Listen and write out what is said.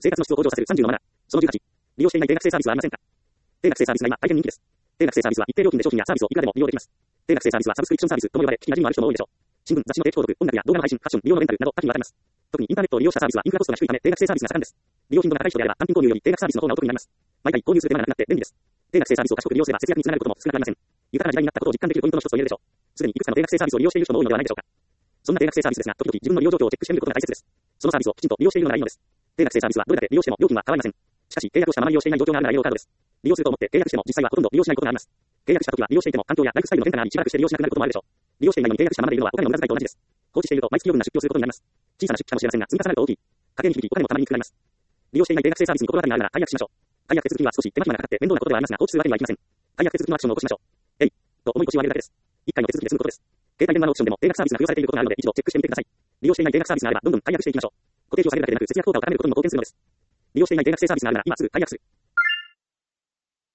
生活の質を向上させる30のマナー。その18。利用していない定額制サービスはありませんか？定額制サービスが今、大変人気です。定額制サービスは一定料金で商品やサービスをいくらでも利用できます。定額制サービスはサブスクリプションサービスとも呼ばれ、聞き馴染みのある人も多いでしょう。新聞、雑誌の定期購読、音楽や動画の配信、ファッション、美容のレンタルなど多岐にわたります。特にインターネットを利用したサービスはインフラコストが低いため定額制サービスが盛んです。利用頻度が高い人であれば単品購入より定額サービスの方がお得になります。毎回購入する手間がなくなって便利です。定額制サービスを賢く利用すれば節約につながることも少なくありません。豊かな時代になったことを実感できるポイントの一つと言えるでしょう。すでにいくつかの定額制サービスを利用している人も多いのではないでしょうか。そんな定額制サービスですが、時々自分の利用状況をチェックしてみることが大切です。そのサービスをきちんと利用しているのがいいのです。定額制サービスはどれだけ利用しても料金は変わりません。しかし、契約をしたまま利用していない状況があるならイエローカードです。利用すると思って契約しても実際はほとんど利用しないことがあります。契約した時は利用していても環境やライフスタイルの変化がありしばらくして利用しなくなることもあるでしょう。利用していないのに契約したままでいるのはお金の無駄遣いと同じです。放置していると毎月余分な出費をすることになります。小さな出費かもしれませんが積み重なると大きい。家計に響きお金もたまりにくくなります。利用していない定額制サービスに心当たりがあるなら解約しましょう。解約手続きには少し手間暇がかかって面倒なことではありますが放置するわけにはいきません。解約手続きのアクションを起こしましょう。と思い腰を上げるだけです。1回の手続きで済むことです。携帯電話のオプションでも定額サービスが付与されていることがあるので一度チェックしてみてください。利用していない定額サービスがあればどんどん解約していきましょう。固定費を下げるだけでなく節約効果を高めることにも貢献するのです。利用していない定額制サービスがあるなら今すぐ解約する。